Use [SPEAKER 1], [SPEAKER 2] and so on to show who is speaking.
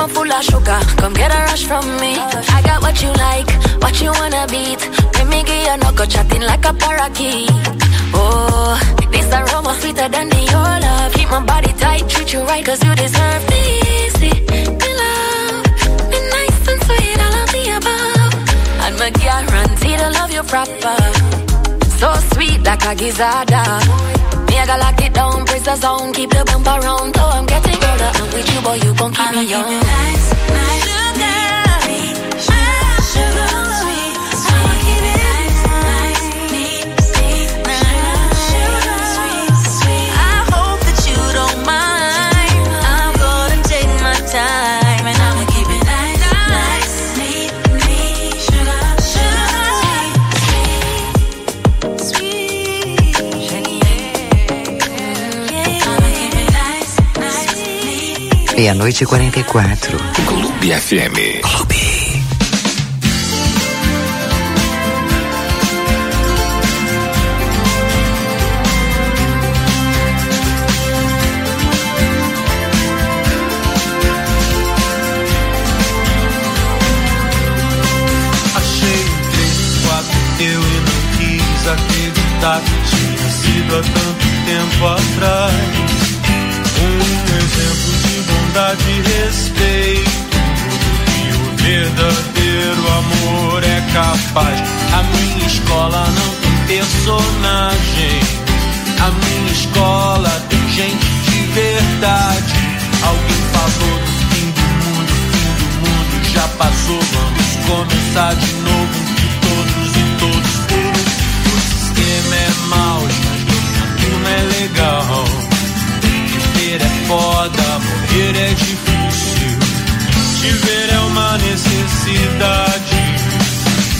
[SPEAKER 1] I'm full of sugar. Come get a rush from me. I got what you like, what you wanna beat. Let me get your knuckle chatting like a parakeet. Oh, this aroma sweeter than the Yola. Keep my body tight, treat you right, cause you deserve this. Be love, be nice and sweet, all of the above. And my guarantee to love you proper. So sweet like a gizzada. Me I gotta lock it down, press the zone, keep the bump around. Oh, I'm getting older, I'm with you, boy, you gon' keep me young. Nice, nice, sugar, sweet, I'ma keep it nice, nice, sugar, sweet. I hope that you don't mind. I'm gonna take my time and I'ma keep it nice, nice, sugar, sweet, I'ma keep it nice, nice.
[SPEAKER 2] Meia-noite e 44.
[SPEAKER 3] Clube FM. Clube.
[SPEAKER 4] Eu e não quis acreditar que tinha sido há tanto tempo atrás. Exemplo de bondade e respeito e o verdadeiro amor é capaz. A minha escola não tem personagem, a minha escola tem gente de verdade. Alguém falou do fim do mundo já passou. Vamos começar de novo. O sistema é mau, mas a turma é legal. Viver é foda, morrer é difícil. Te ver é uma necessidade.